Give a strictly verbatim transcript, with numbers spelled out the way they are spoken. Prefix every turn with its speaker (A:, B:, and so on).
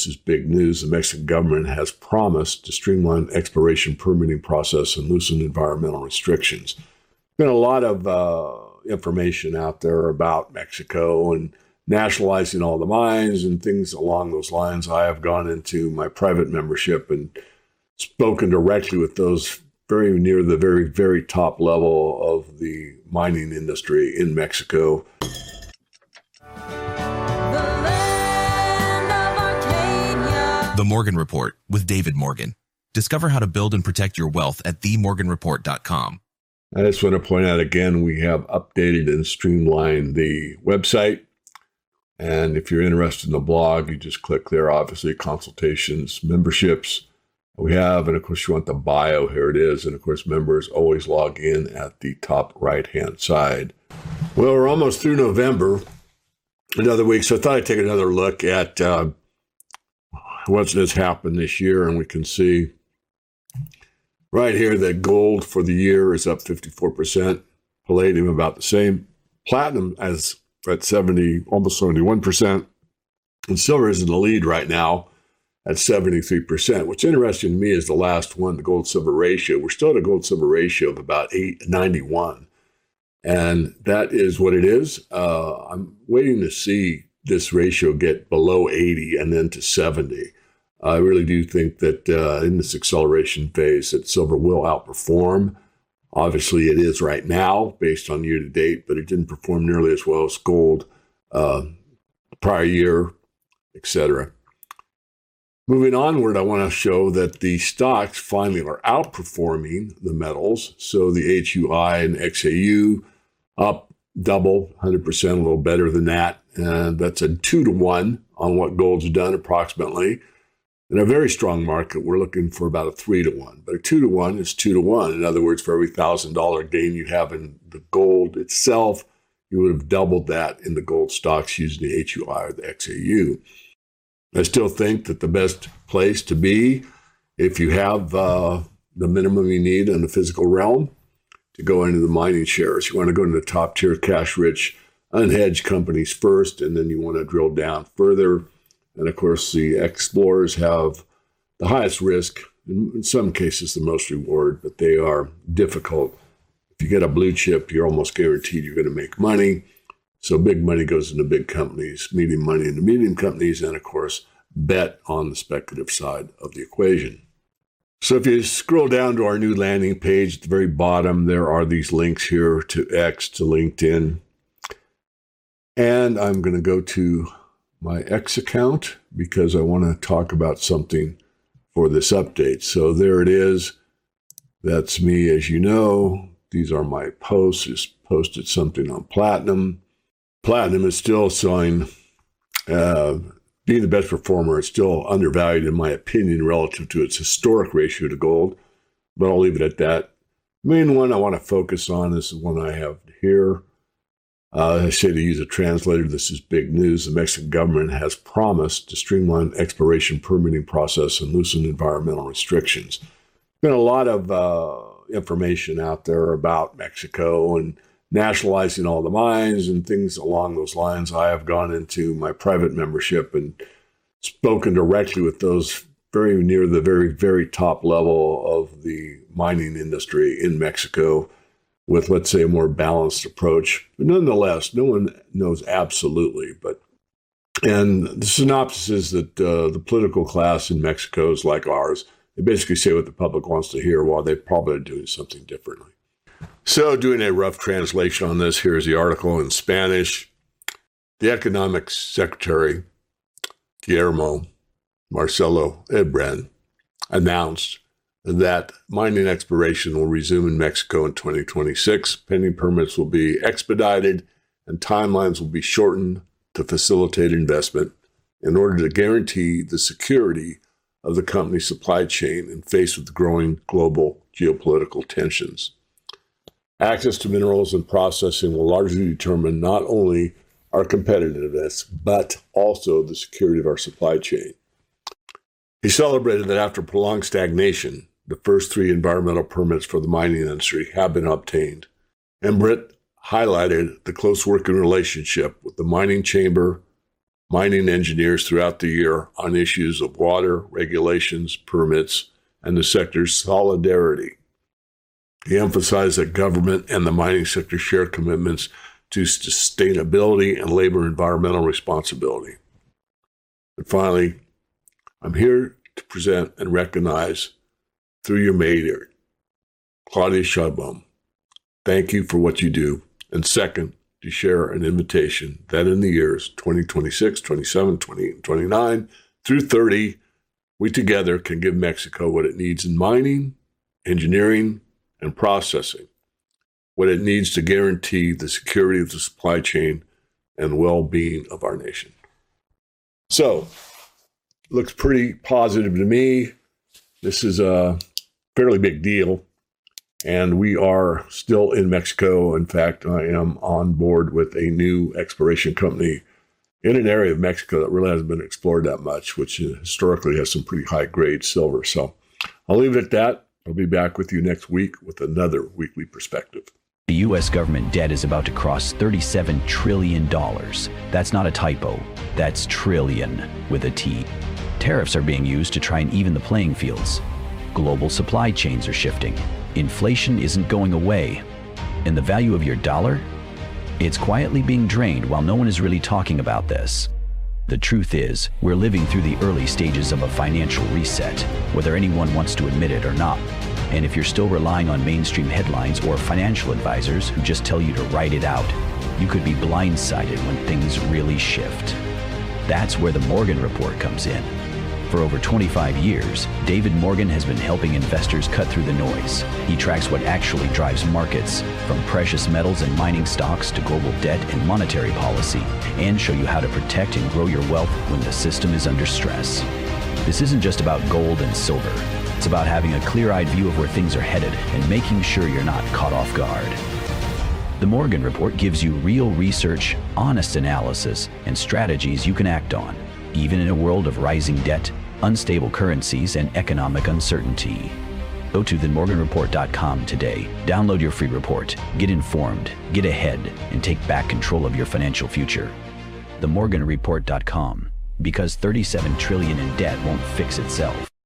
A: this is big news. The Mexican government has promised to streamline exploration permitting process and loosen environmental restrictions. Been a lot of uh, information out there about Mexico and nationalizing all the mines and things along those lines. I have gone into my private membership and spoken directly with those very near the very, very top level of the mining industry in Mexico.
B: The Morgan Report with David Morgan. Discover how to build and protect your wealth at the morgan report dot com.
A: I just want to point out again, we have updated and streamlined the website. And if you're interested in the blog, you just click there, obviously, consultations, memberships. We have, and of course, you want the bio, here it is. And of course, members always log in at the top right-hand side. Well, we're almost through November, another week. So I thought I'd take another look at uh, what's has happened this year. And we can see right here that gold for the year is up fifty-four percent. Palladium about the same. Platinum as at seventy, almost seventy-one percent. And silver is in the lead right now at seventy-three percent. What's interesting to me is the last one, the gold-silver ratio. We're still at a gold-silver ratio of about eight ninety-one. And that is what it is. Uh, I'm waiting to see this ratio get below eighty and then to seventy. I really do think that uh, in this acceleration phase that silver will outperform. Obviously, it is right now based on year to date, but it didn't perform nearly as well as gold uh, prior year, et cetera. Moving onward, I want to show that the stocks finally are outperforming the metals. So the H U I and X A U up double, one hundred percent, a little better than that. And that's a two to one on what gold's done approximately. In a very strong market, we're looking for about a three to one. But a two to one is two to one. In other words, for every one thousand dollars gain you have in the gold itself, you would have doubled that in the gold stocks using the H U I or the X A U. I still think that the best place to be, if you have uh, the minimum you need in the physical realm, to go into the mining shares. You want to go into the top tier, cash-rich, unhedged companies first, and then you want to drill down further. And of course, the explorers have the highest risk, in some cases the most reward, but they are difficult. If you get a blue chip, you're almost guaranteed you're going to make money. So big money goes into big companies, medium money into medium companies, and of course, bet on the speculative side of the equation. So if you scroll down to our new landing page, at the very bottom, there are these links here to X, to LinkedIn. And I'm going to go to my X account because I want to talk about something for this update. So there it is. That's me, as you know. These are my posts. Just posted something on Platinum. Platinum is still showing, uh, being the best performer. It's still undervalued, in my opinion, relative to its historic ratio to gold, but I'll leave it at that. The main one I want to focus on is the one I have here. Uh, I say to use a translator, this is big news. The Mexican government has promised to streamline exploration permitting process and loosen environmental restrictions. Been a lot of uh, information out there about Mexico and nationalizing all the mines and things along those lines. I have gone into my private membership and spoken directly with those very near the very, very top level of the mining industry in Mexico with, let's say, a more balanced approach. But nonetheless, no one knows absolutely. But and the synopsis is that uh, the political class in Mexico is like ours. They basically say what the public wants to hear while they probably are doing something differently. So doing a rough translation on this, here's the article in Spanish. The Economic Secretary, Guillermo Marcelo Ebrard, announced that mining exploration will resume in Mexico in twenty twenty-six. Pending permits will be expedited and timelines will be shortened to facilitate investment in order to guarantee the security of the company's supply chain in face of the growing global geopolitical tensions. Access to minerals and processing will largely determine not only our competitiveness, but also the security of our supply chain. He celebrated that after prolonged stagnation, the first three environmental permits for the mining industry have been obtained. Ebrard highlighted the close working relationship with the mining chamber, mining engineers throughout the year on issues of water, regulations, permits, and the sector's solidarity. He emphasized that government and the mining sector share commitments to sustainability and labor environmental responsibility. And finally, I'm here to present and recognize, through your mayor, Claudia Sheinbaum. Thank you for what you do. And second, to share an invitation that in the years twenty twenty-six, twenty-seven, twenty-eight, twenty-nine through thirty, we together can give Mexico what it needs in mining, engineering, and processing, what it needs to guarantee the security of the supply chain and well-being of our nation. So, looks pretty positive to me. This is a fairly big deal, and we are still in Mexico. In fact, I am on board with a new exploration company in an area of Mexico that really hasn't been explored that much, which historically has some pretty high-grade silver. So I'll leave it at that. I'll be back with you next week with another Weekly Perspective.
C: The U S government debt is about to cross thirty-seven trillion dollars. That's not a typo. That's trillion with a T. Tariffs are being used to try and even the playing fields. Global supply chains are shifting. Inflation isn't going away. And the value of your dollar? It's quietly being drained while no one is really talking about this. The truth is, we're living through the early stages of a financial reset, whether anyone wants to admit it or not. And if you're still relying on mainstream headlines or financial advisors who just tell you to write it out, you could be blindsided when things really shift. That's where the Morgan Report comes in. For over twenty-five years, David Morgan has been helping investors cut through the noise. He tracks what actually drives markets, from precious metals and mining stocks to global debt and monetary policy, and show you how to protect and grow your wealth when the system is under stress. This isn't just about gold and silver. It's about having a clear-eyed view of where things are headed and making sure you're not caught off guard. The Morgan Report gives you real research, honest analysis, and strategies you can act on, even in a world of rising debt, unstable currencies, and economic uncertainty. Go to the morgan report dot com today, download your free report, get informed, get ahead, and take back control of your financial future. the morgan report dot com, because thirty-seven trillion dollars in debt won't fix itself.